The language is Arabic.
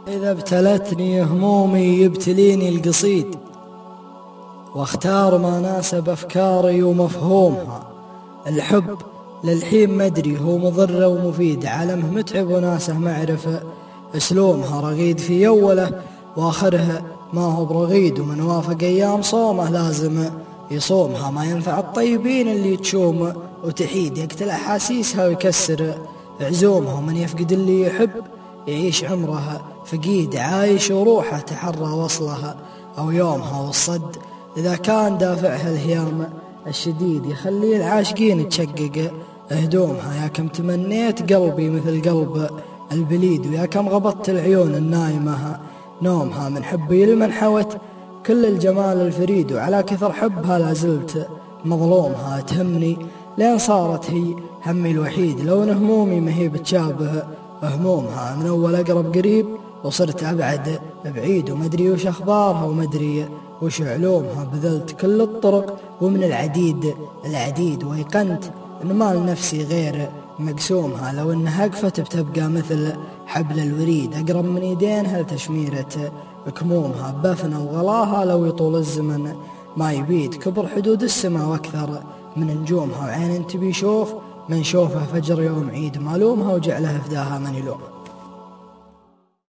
إذا ابتلتني همومي يبتليني القصيد، واختار ما ناسب أفكاري ومفهومها. الحب للحين مدري هو مضر ومفيد، عالمه متعب وناسه معرفة اسلومها. رغيد في أوله واخرها ما هو برغيد، ومن وافق أيام صومه لازم يصومها. ما ينفع الطيبين اللي تشوم وتحيد، يقتل أحاسيسها ويكسر عزومها. ومن يفقد اللي يحب يعيش عمرها فقيد، عايش وروحه تحرى وصلها أو يومها. والصد إذا كان دافعها الهيام الشديد، يخلي العاشقين تشقق هدومها. يا كم تمنيت قلبي مثل قلب البليد، ويا كم غبطت العيون النايمة نومها. من حبي لمن حوت كل الجمال الفريد، وعلى كثر حبها لازلت مظلومها. تهمني لين صارت هي همي الوحيد، لو ان همومي ما هي بتشابه همومها. من اول اقرب قريب وصرت ابعد بعيد، ومدري وش اخبارها ومدري وش علومها. بذلت كل الطرق ومن العديد، وايقنت ان ما لنفسي غير مقسومها. لو انها اقفت بتبقى مثل حبل الوريد، اقرب من يدينها لتشميرة كمومها. بفنى وغلاها لو يطول الزمن ما يبيد، كبر حدود السماء واكثر من نجومها. وعين تبي يشوف من شوفه فجر يوم عيد، مالومها وجعلها فداها من يلوم.